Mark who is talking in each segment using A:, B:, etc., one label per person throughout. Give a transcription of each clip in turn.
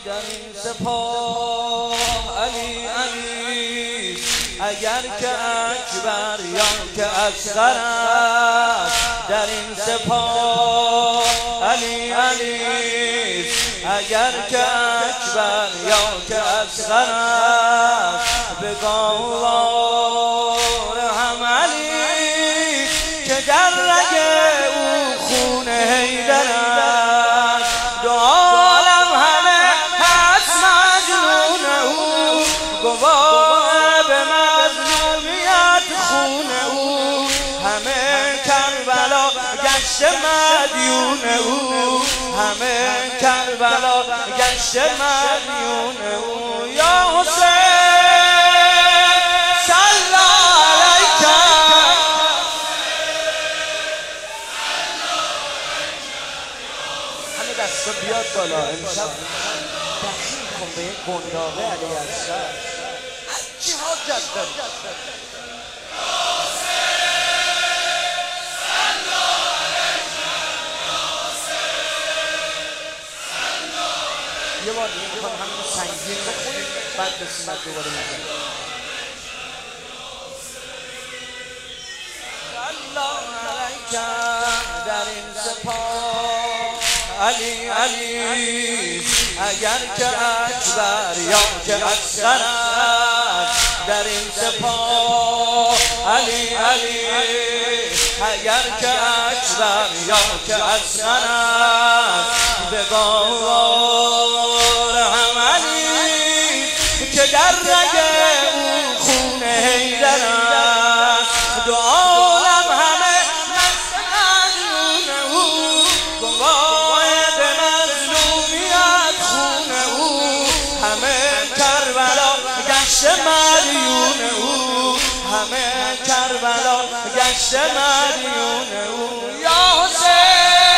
A: در این سپاه علی علی، اگر که اکبر یا که اصغر است. در این سپاه علی علی، اگر که اکبر یا که اصغر است. به گاوار هم علی که در رگ او خون حیدر است. دو عالم همه هست مجنون او، گواه به مظلومیت خون او. همه کربلا گشت مدیون او، همه کربلا گشت مدیون او. یا حسین صلی علیک، همه دستا بیاد بالا. امشب دخیل کن به یک گنداوه علیه السلام، هرچی حاجت داری. یه بار دیگه میخوام همین سنگین بخونیم، بعد بسیمت دوباره میزنیم. الله علیک در این سپاه علی علی، اگر که اکبر یا که اصغر است. در این سپاه علی علی، اگر که اکبر یا که اصغر است. به گاوار هم علی که در رگ او خون حیدر است. دو عالم همه مجنون او، گواه به مظلومیت خون او. همه کربلا گشت مدیون او، همه کربلا گشت مدیون او. یا حسین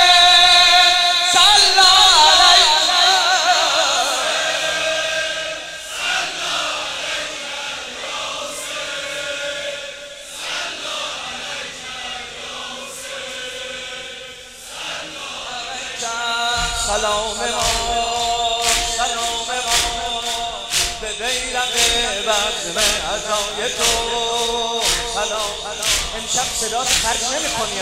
A: سلام ما، سلام ما به بیرق بزم عزای تو. سلام امشب صدا خرج نمی کنی.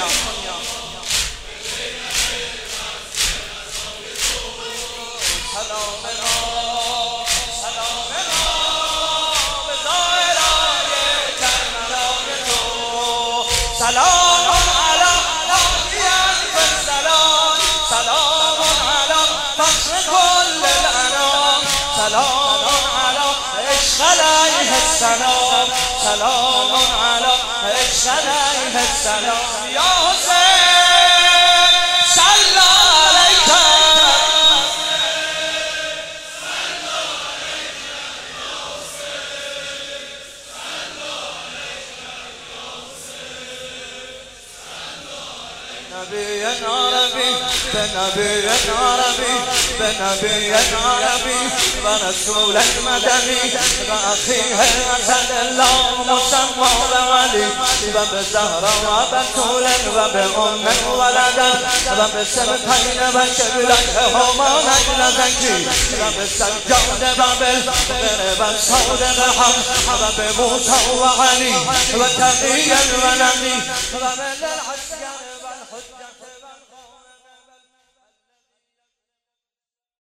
A: سلام ما، سلام ما به زائرای کربلای تو. سلام علی نبیان و سلام، سلام فخر كل الأنام، سلام على عشق عليه السلام، سلام على عشق عليه السلام. يا حسين صلى عليك، نبي عربي بنبي عربي، بنبي عربي ورسول مدني، وأخيه أسد الله مسمى بولي، وبزهرة وبتول وبأم ولدا، وبسبتين وشبلتهما نجل زكي، وبسجاد وبالغرب الصود بحق، وبموسى وعلي وتقيا ونبي، ومن الحسن